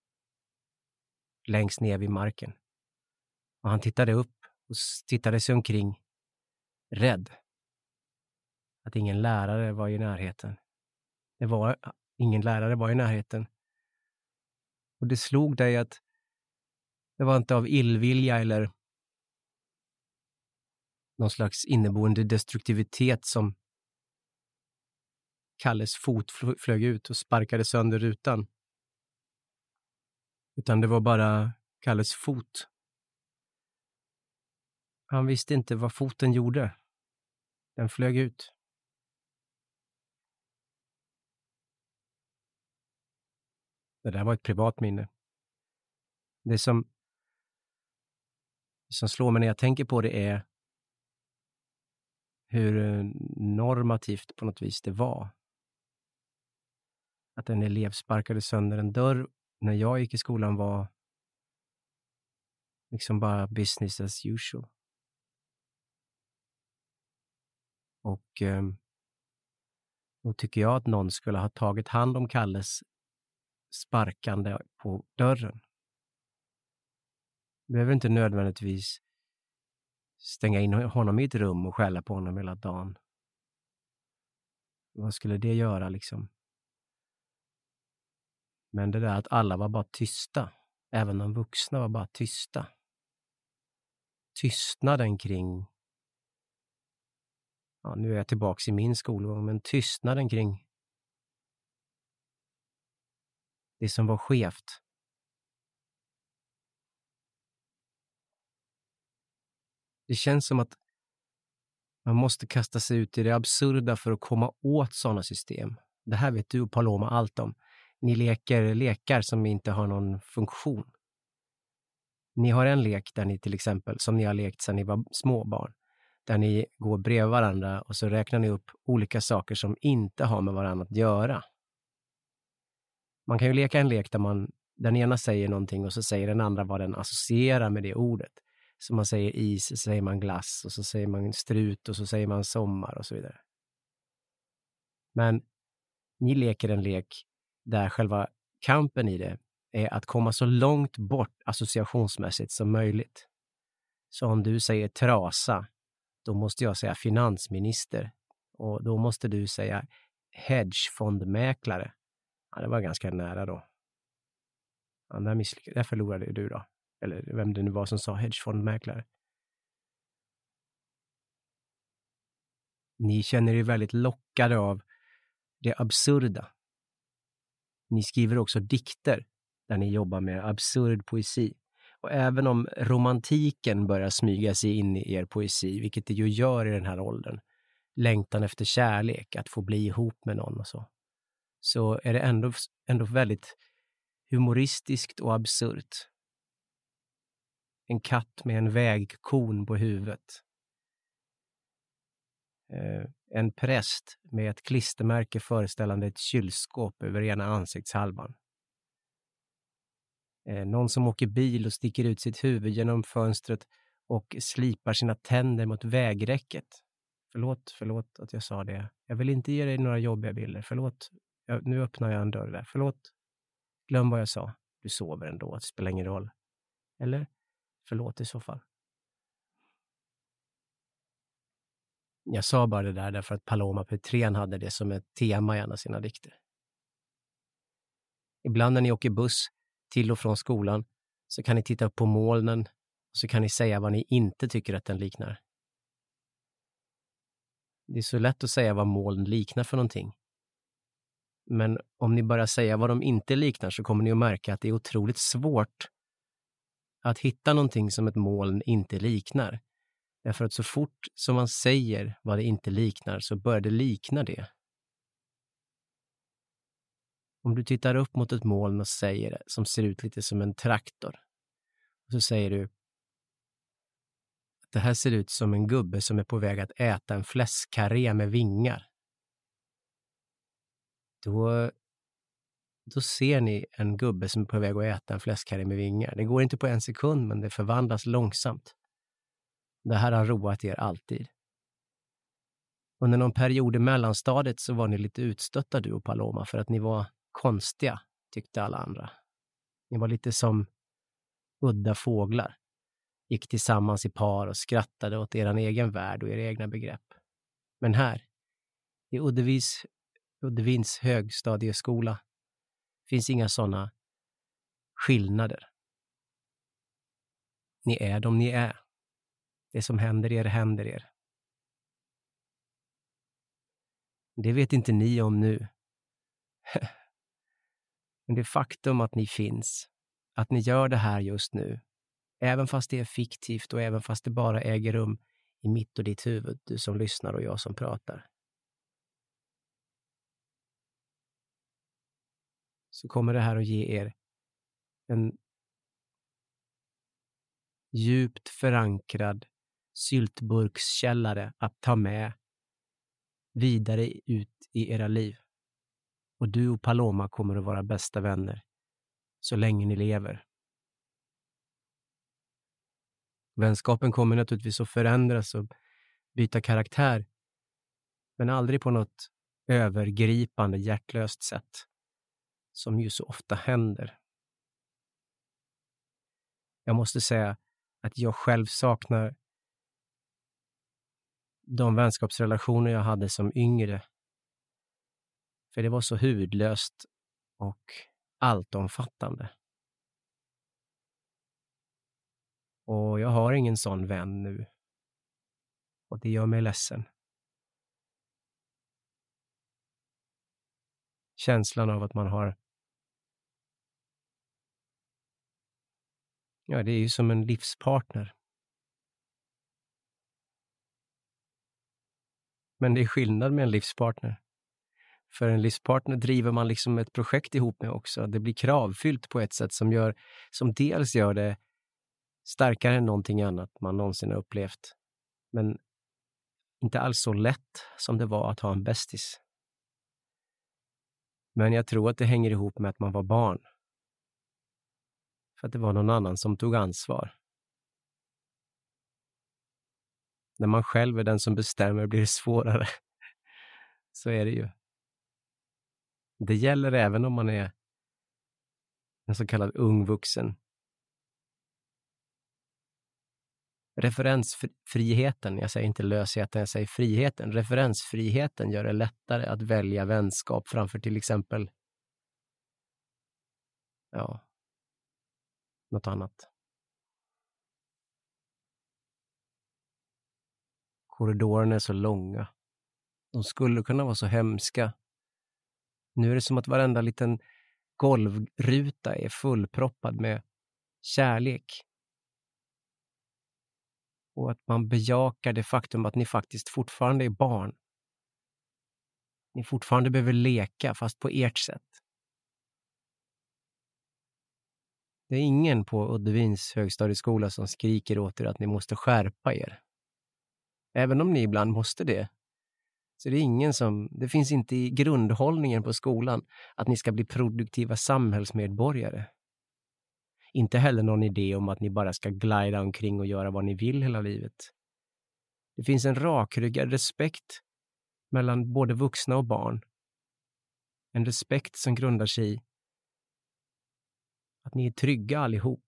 längst ner vid marken. Och han tittade upp och tittade sig omkring, rädd att ingen lärare var i närheten. Det var ingen lärare var i närheten. Och det slog dig att det var inte av illvilja eller någon slags inneboende destruktivitet som Kalles fot flög ut och sparkade sönder rutan. Utan det var bara Kalles fot. Han visste inte vad foten gjorde. Den flög ut. Det där var ett privat minne. Det som, det som slår mig när jag tänker på det är hur normativt på något vis det var. Att en elev sparkade sönder en dörr när jag gick i skolan var liksom bara business as usual. Och eh, då tycker jag att någon skulle ha tagit hand om Kalles sparkande på dörren. Behöver inte nödvändigtvis stänga in honom i ett rum och skälla på honom hela dagen. Vad skulle det göra liksom? Men det där att alla var bara tysta. Även de vuxna var bara tysta. Tystnaden kring... Ja, nu är jag tillbaka i min skolgång, men tystnaden kring det som var skevt. Det känns som att man måste kasta sig ut i det absurda för att komma åt sådana system. Det här vet du och Paloma allt om. Ni leker lekar som inte har någon funktion. Ni har en lek där ni till exempel, som ni har lekt sedan ni var små barn, där ni går bredvid varandra och så räknar ni upp olika saker som inte har med varandra att göra. Man kan ju leka en lek där man, den ena säger någonting och så säger den andra vad den associerar med det ordet. Så man säger is, så säger man glass och så säger man strut och så säger man sommar och så vidare. Men ni leker en lek där själva kampen i det är att komma så långt bort associationsmässigt som möjligt. Så om du säger trasa, då måste jag säga finansminister. Och då måste du säga hedgefondmäklare. Ja, det var ganska nära då. Ja, där, misslyck- där förlorade du då. Eller vem det nu var som sa hedgefondmäklare. Ni känner er väldigt lockade av det absurda. Ni skriver också dikter där ni jobbar med absurd poesi. Och även om romantiken börjar smyga sig in i er poesi, vilket det ju gör i den här åldern, längtan efter kärlek, att få bli ihop med någon och så, så är det ändå, ändå väldigt humoristiskt och absurt. En katt med en vägkon på huvudet. Eh, en präst med ett klistermärke föreställande ett kylskåp över ena ansiktshalvan. Eh, någon som åker bil och sticker ut sitt huvud genom fönstret och slipar sina tänder mot vägräcket. Förlåt, förlåt att jag sa det. Jag vill inte ge dig några jobbiga bilder. Förlåt, jag, nu öppnar jag en dörr där. Förlåt, glöm vad jag sa. Du sover ändå, det spelar ingen roll. Eller? Förlåt i så fall. Jag sa bara det där därför att Paloma Petrén hade det som ett tema i en av sina dikter. Ibland när ni åker buss till och från skolan så kan ni titta på molnen och så kan ni säga vad ni inte tycker att den liknar. Det är så lätt att säga vad moln liknar för någonting. Men om ni bara säger vad de inte liknar så kommer ni att märka att det är otroligt svårt att hitta någonting som ett moln inte liknar. Därför att så fort som man säger vad det inte liknar så börjar det likna det. Om du tittar upp mot ett moln och säger det, som ser ut lite som en traktor. Och så säger du att det här ser ut som en gubbe som är på väg att äta en fläskkarré med vingar. Då, då ser ni en gubbe som är på väg att äta en fläskkarré med vingar. Det går inte på en sekund, men det förvandlas långsamt. Det här har roat er alltid. Under någon period i mellanstadiet så var ni lite utstötta, du och Paloma, för att ni var konstiga, tyckte alla andra. Ni var lite som udda fåglar. Gick tillsammans i par och skrattade åt er egen värld och era egna begrepp. Men här, i Uddevis, Uddevins högstadieskola, finns inga sådana skillnader. Ni är de ni är. Det som händer er händer er. Det vet inte ni om nu. Men det faktum att ni finns, att ni gör det här just nu, även fast det är fiktivt och även fast det bara äger rum i mitt och ditt huvud, du som lyssnar och jag som pratar, så kommer det här att ge er en djupt förankrad syltburkskällare att ta med vidare ut i era liv. Och du och Paloma kommer att vara bästa vänner så länge ni lever. Vänskapen kommer naturligtvis att förändras och byta karaktär, men aldrig på något övergripande, hjärtlöst sätt, som ju så ofta händer. Jag måste säga att jag själv saknar de vänskapsrelationer jag hade som yngre. För det var så hudlöst och alltomfattande. Och jag har ingen sån vän nu. Och det gör mig ledsen. Känslan av att man har... Ja, det är ju som en livspartner. Men det är skillnad med en livspartner. För en livspartner driver man liksom ett projekt ihop med också. Det blir kravfyllt på ett sätt som gör, som dels gör det starkare än någonting annat man någonsin har upplevt. Men inte alls så lätt som det var att ha en bästis. Men jag tror att det hänger ihop med att man var barn. För att det var någon annan som tog ansvar. När man själv är den som bestämmer blir det svårare. Så är det ju. Det gäller även om man är en så kallad ung vuxen. Referensfriheten, jag säger inte lösheten, jag säger friheten. Referensfriheten gör det lättare att välja vänskap framför till exempel ja, något annat. Korridorerna är så långa. De skulle kunna vara så hemska. Nu är det som att varenda liten golvruta är fullproppad med kärlek. Och att man bejakar det faktum att ni faktiskt fortfarande är barn. Ni fortfarande behöver leka, fast på ert sätt. Det är ingen på Uddevins högstadieskola som skriker åt er att ni måste skärpa er. Även om ni ibland måste det. Så det är ingen som, det finns inte i grundhållningen på skolan att ni ska bli produktiva samhällsmedborgare. Inte heller någon idé om att ni bara ska glida omkring och göra vad ni vill hela livet. Det finns en rakryggad respekt mellan både vuxna och barn. En respekt som grundar sig i att ni är trygga allihop.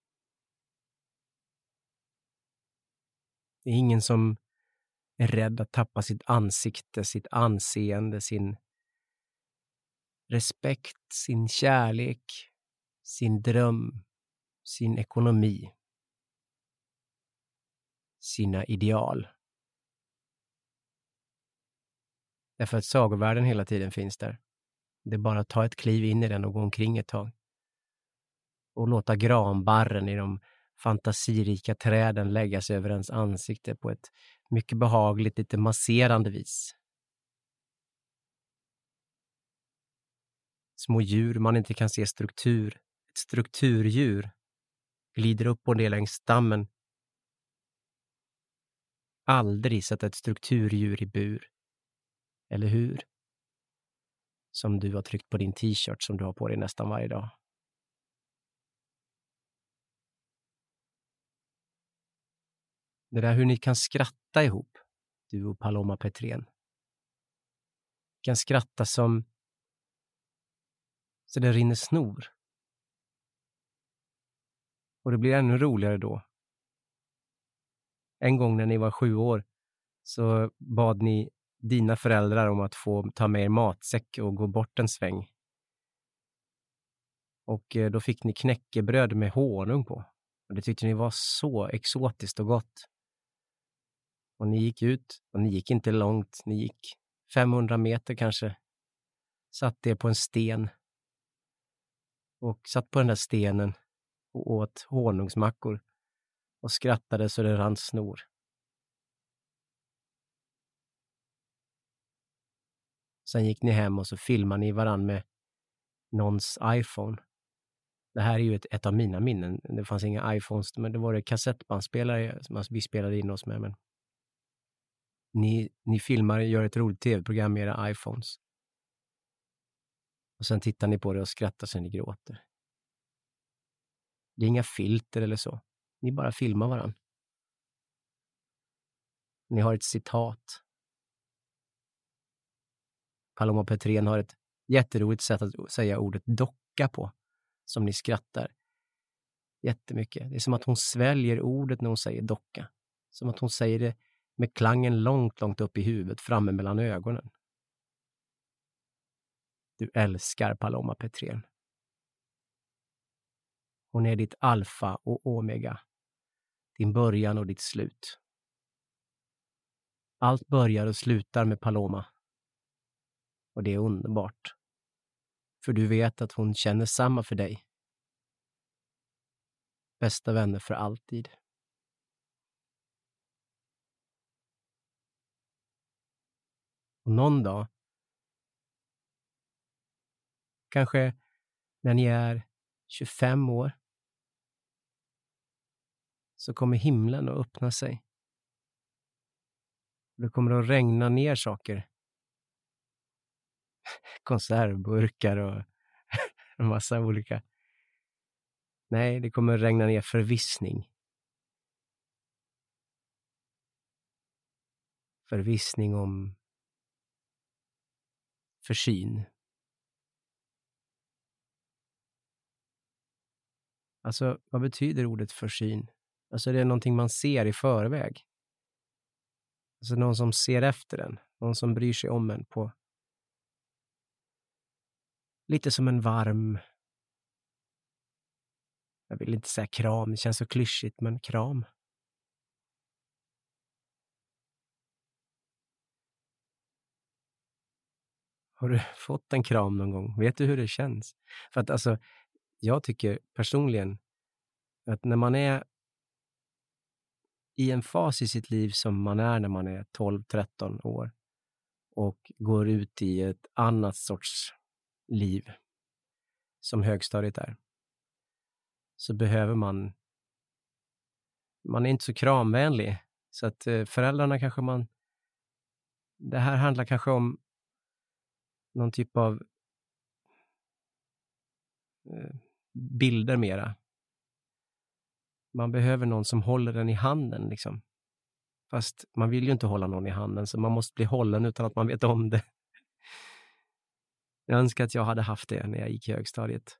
Det är ingen som är rädd att tappa sitt ansikte, sitt anseende, sin respekt, sin kärlek, sin dröm, sin ekonomi, sina ideal. Därför att sagovärlden hela tiden finns där. Det är bara att ta ett kliv in i den och gå omkring ett tag. Och låta granbarren i de fantasirika träden läggas över ens ansikte på ett mycket behagligt, lite masserande vis. Små djur man inte kan se struktur. Ett strukturdjur glider upp och ner längs stammen. Aldrig sätta ett strukturdjur i bur. Eller hur? Som du har tryckt på din t-shirt som du har på dig nästan varje dag. Det där hur ni kan skratta ihop, du och Paloma Petrén. Ni kan skratta som så det rinner snor. Och det blir ännu roligare då. En gång när ni var sju år så bad ni dina föräldrar om att få ta med er matsäck och gå bort en sväng. Och då fick ni knäckebröd med honung på. Och det tyckte ni var så exotiskt och gott. Och ni gick ut, och ni gick inte långt, ni gick femhundra meter kanske. Satt er på en sten. Och satt på den där stenen och åt honungsmackor. Och skrattade så det rann snor. Sen gick ni hem och så filmade ni varann med någons iPhone. Det här är ju ett, ett av mina minnen. Det fanns inga iPhones, men det var det kassettbandspelare som vi spelade in oss med. Men ni, ni filmar, gör ett roligt tv-program med era iPhones. Och sen tittar ni på det och skrattar sen ni gråter. Det är inga filter eller så. Ni bara filmar varann. Ni har ett citat. Paloma Petrén har ett jätteroligt sätt att säga ordet docka på. Som ni skrattar jättemycket. Det är som att hon sväljer ordet när hon säger docka. Som att hon säger det med klangen långt, långt upp i huvudet, framme mellan ögonen. Du älskar Paloma Petrén. Hon är ditt alfa och omega. Din början och ditt slut. Allt börjar och slutar med Paloma. Och det är underbart. För du vet att hon känner samma för dig. Bästa vänner för alltid. Och någon dag, kanske när ni är tjugofem år, så kommer himlen att öppna sig. Det kommer att regna ner saker. Konservburkar och en massa olika. Nej, det kommer att regna ner förvissning. Förvissning om försyn. Alltså, vad betyder ordet försyn? Alltså, det är någonting man ser i förväg. Alltså, någon som ser efter en. Någon som bryr sig om en på lite som en varm, jag vill inte säga kram, det känns så klyschigt, men kram. Har du fått en kram någon gång? Vet du hur det känns? För att alltså, jag tycker personligen att när man är i en fas i sitt liv som man är när man är tolv tretton år och går ut i ett annat sorts liv som högstadiet är, så behöver man man är inte så kramvänlig, så att eh, föräldrarna kanske man det här handlar kanske om någon typ av eh, bilder mera. Man behöver någon som håller den i handen liksom. Fast man vill ju inte hålla någon i handen, så man måste bli hållen utan att man vet om det. Jag önskar att jag hade haft det när jag gick i högstadiet.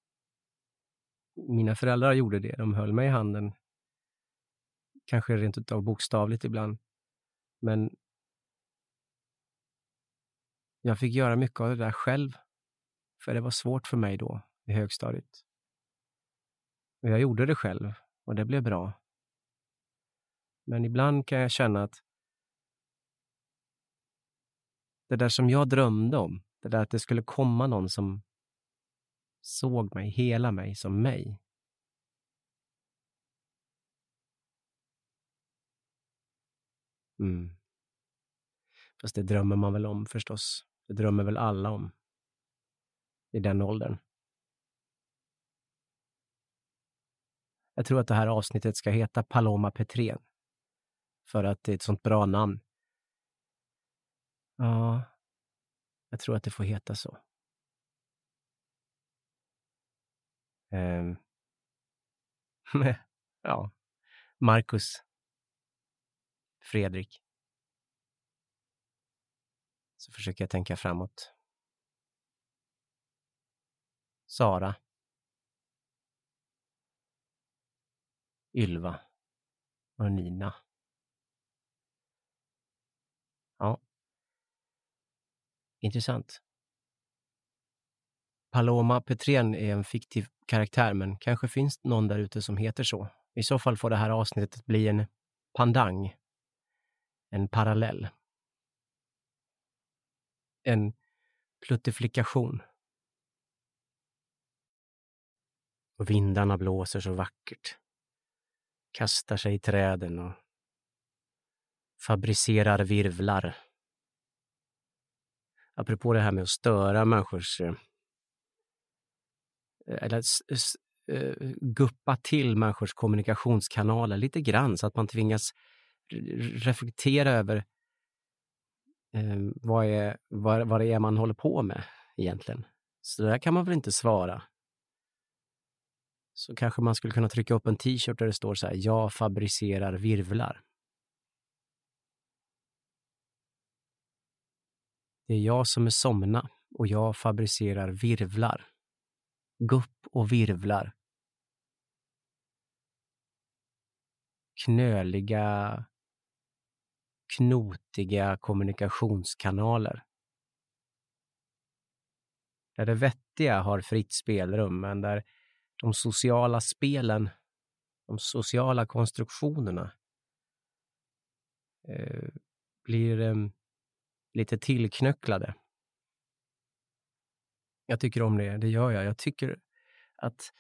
Mina föräldrar gjorde det. De höll mig i handen. Kanske rent utav bokstavligt ibland. Men jag fick göra mycket av det där själv. För det var svårt för mig då i högstadiet. Och jag gjorde det själv. Och det blev bra. Men ibland kan jag känna att det där som jag drömde om, det där att det skulle komma någon som såg mig, hela mig som mig. Mm. Fast det drömmer man väl om förstås. Det drömmer väl alla om. I den åldern. Jag tror att det här avsnittet ska heta Paloma Petrén. För att det är ett sånt bra namn. Ja, jag tror att det får heta så. Um, ja, Marcus. Fredrik. Så försöker jag tänka framåt. Sara. Ylva. Och Nina. Ja. Intressant. Paloma Petrén är en fiktiv karaktär, men kanske finns någon där ute som heter så. I så fall får det här avsnittet bli en pandang. en parallell. En pluttifikation. Och vindarna blåser så vackert. Kastar sig i träden och fabricerar virvlar. Apropå det här med att störa människors... Eller guppa till människors kommunikationskanaler lite grann så att man tvingas reflektera över eh, vad, är, vad, vad det är man håller på med egentligen. Så där kan man väl inte svara. Så kanske man skulle kunna trycka upp en t-shirt där det står så här: jag fabricerar virvlar. Det är jag som är somna och jag fabricerar virvlar. Gupp och virvlar. Knöliga, knotiga kommunikationskanaler. Där det vettiga har fritt spelrum, men där de sociala spelen, de sociala konstruktionerna eh, blir eh, lite tillknöcklade. Jag tycker om det, det gör jag. Jag tycker att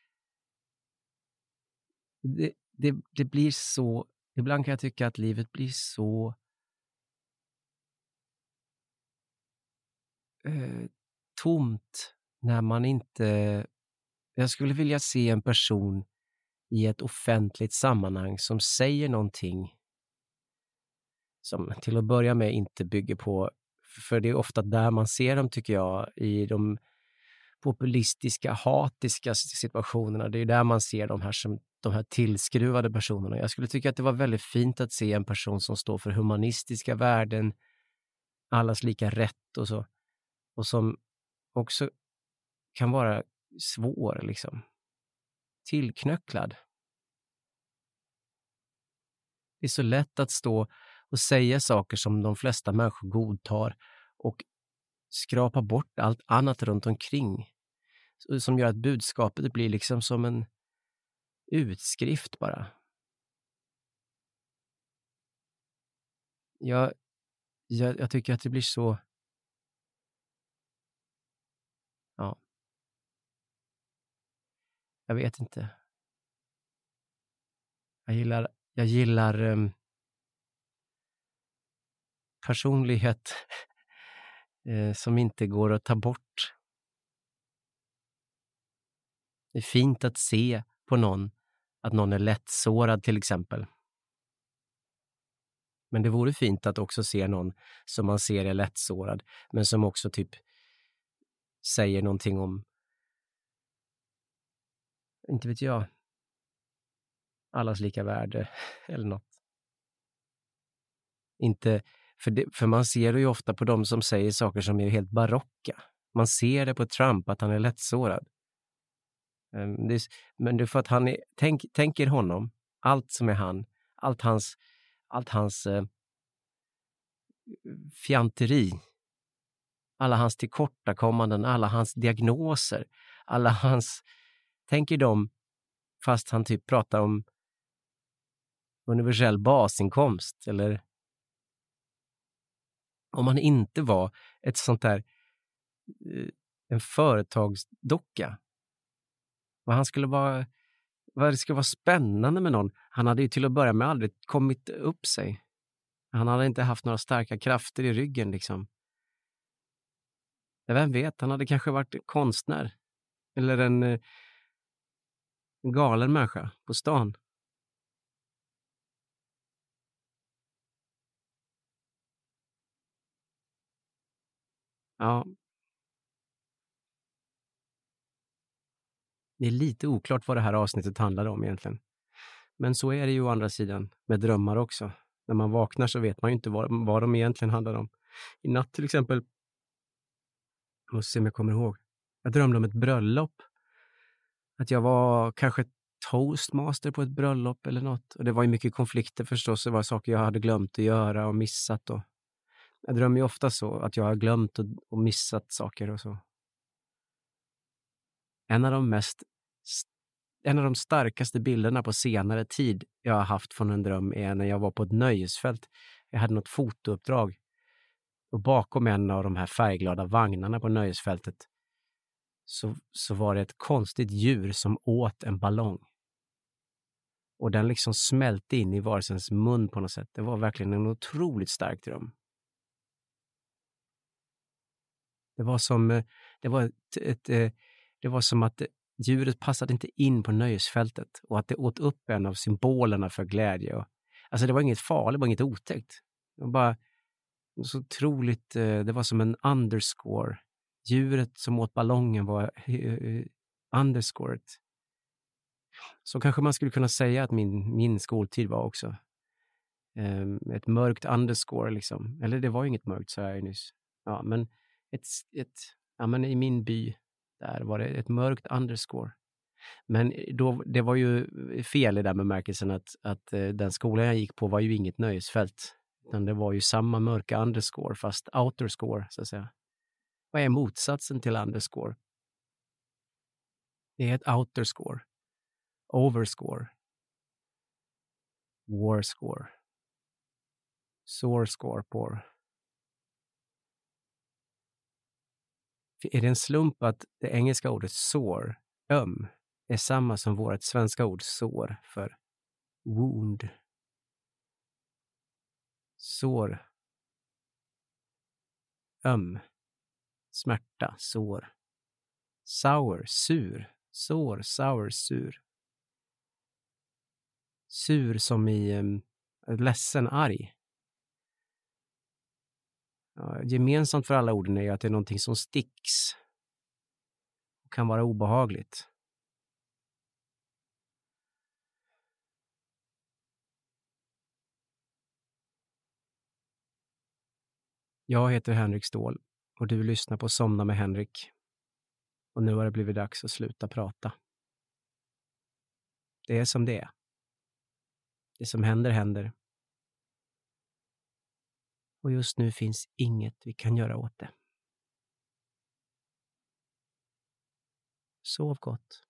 det, det, det blir så, ibland kan jag tycka att livet blir så eh, tomt när man inte, jag skulle vilja se en person i ett offentligt sammanhang som säger någonting som till att börja med inte bygger på, för det är ofta där man ser dem tycker jag, i de populistiska, hatiska situationerna. Det är där man ser de här, som, de här tillskruvade personerna. Jag skulle tycka att det var väldigt fint att se en person som står för humanistiska värden, allas lika rätt och så. Och som också kan vara svår, liksom. Tillknöcklad. Det är så lätt att stå och säga saker som de flesta människor godtar och skrapa bort allt annat runt omkring. Som gör att budskapet blir liksom som en utskrift bara. Jag, jag, jag tycker att det blir så... Ja. Jag vet inte. Jag gillar, jag gillar um, personlighet eh, som inte går att ta bort. Det är fint att se på någon att någon är lättsårad till exempel. Men det vore fint att också se någon som man ser är lättsårad, men som också typ säger någonting om, inte vet jag, allas lika värde eller något. Inte, för, det, för man ser det ju ofta på de som säger saker som är helt barocka. Man ser det på Trump att han är lättsårad. Um, det är, men det är för att han är, tänk, tänker honom, allt som är han, allt hans, allt hans uh, fjanteri, alla hans tillkortakommanden, alla hans diagnoser, alla hans, tänker dem, fast han typ pratar om universell basinkomst, eller om han inte var ett sånt där uh, en företagsdocka. Vad han skulle vara, vad det skulle vara spännande med någon. Han hade ju till att börja med aldrig kommit upp sig. Han hade inte haft några starka krafter i ryggen liksom. Vem vet, han hade kanske varit konstnär. Eller en, en galen människa på stan. Ja. Det är lite oklart vad det här avsnittet handlar om egentligen. Men så är det ju å andra sidan med drömmar också. När man vaknar så vet man ju inte vad, vad de egentligen handlar om. I natt till exempel, jag måste se om jag kommer ihåg. Jag drömde om ett bröllop. Att jag var kanske toastmaster på ett bröllop eller något. Och det var ju mycket konflikter förstås. Det var saker jag hade glömt att göra och missat. Och jag drömmer ju ofta så att jag har glömt och, och missat saker och så. En av de mest en av de starkaste bilderna på senare tid jag har haft från en dröm är när jag var på ett nöjesfält jag hade något fotouppdrag. Och bakom en av de här färgglada vagnarna på nöjesfältet så, så var det ett konstigt djur som åt en ballong. Och den liksom smälte in i varelsens mun på något sätt. Det var verkligen en otroligt stark dröm. Det var som, det var ett, ett, det var som att djuret passade inte in på nöjesfältet och att det åt upp en av symbolerna för glädje. Och, alltså det var inget farligt, det var inget otäckt. Det var bara så otroligt, det var som en underscore. Djuret som åt ballongen var underscoret. Så kanske man skulle kunna säga att min, min skoltid var också. Um, ett mörkt underscore liksom. Eller det var ju inget mörkt, så jag nyss. Ja, men, ett, ett, ja, men i min by där var det ett mörkt underscore. Men då, det var ju fel i den bemärkelsen att, att uh, den skolan jag gick på var ju inget nöjesfält. Utan det var ju samma mörka underscore fast outerscore så att säga. Vad är motsatsen till underscore? Det är ett outerscore. Overscore. Warscore. Sorescore på. Är det en slump att det engelska ordet sore, öm, är samma som vårt svenska ord sår för wound? Sår. Öm. Smärta, sår. Sour, sur. Sår, sour, sur. Sur som i um, ledsen, arg. Ja, gemensamt för alla orden är ju att det är någonting som sticks. Och kan vara obehagligt. Jag heter Henrik Ståhl och du lyssnar på Somna med Henrik. Och nu har det blivit dags att sluta prata. Det är som det är. Det som händer, händer. Och just nu finns inget vi kan göra åt det. Sov gott.